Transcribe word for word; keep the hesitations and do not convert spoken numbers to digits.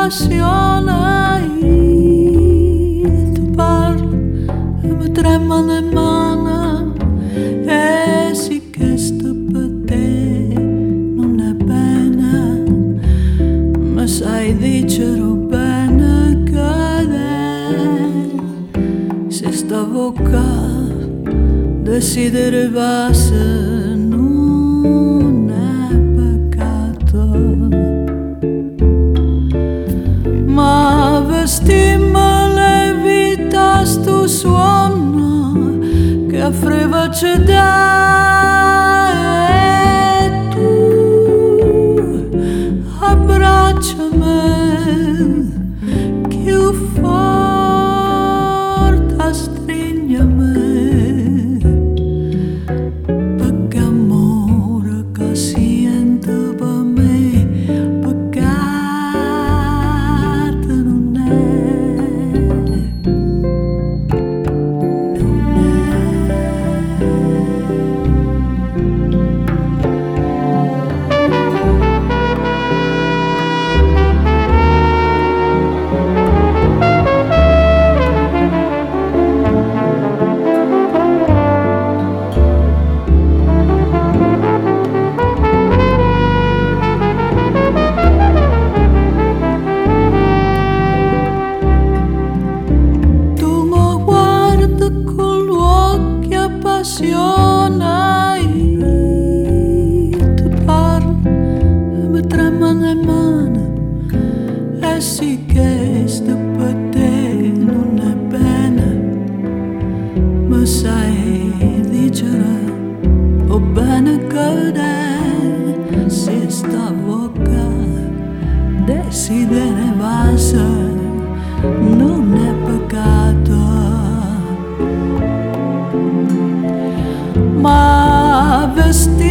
appassiona, ti parlo e mi tremano le mani, e sì che sto per te non è bene, ma sai dicere bene che se stavo qua desiderasse non è peccato, ma vestimmo le vita sto suono che offriva c'è da, e tu abbracciami più forte, stringiami. Appassiona, ti parlo e mi tremano le mani, e sì che sto per te non è bene, ma sai dicere o bene che se stavo qua desideravasse non è peccato, ma vestito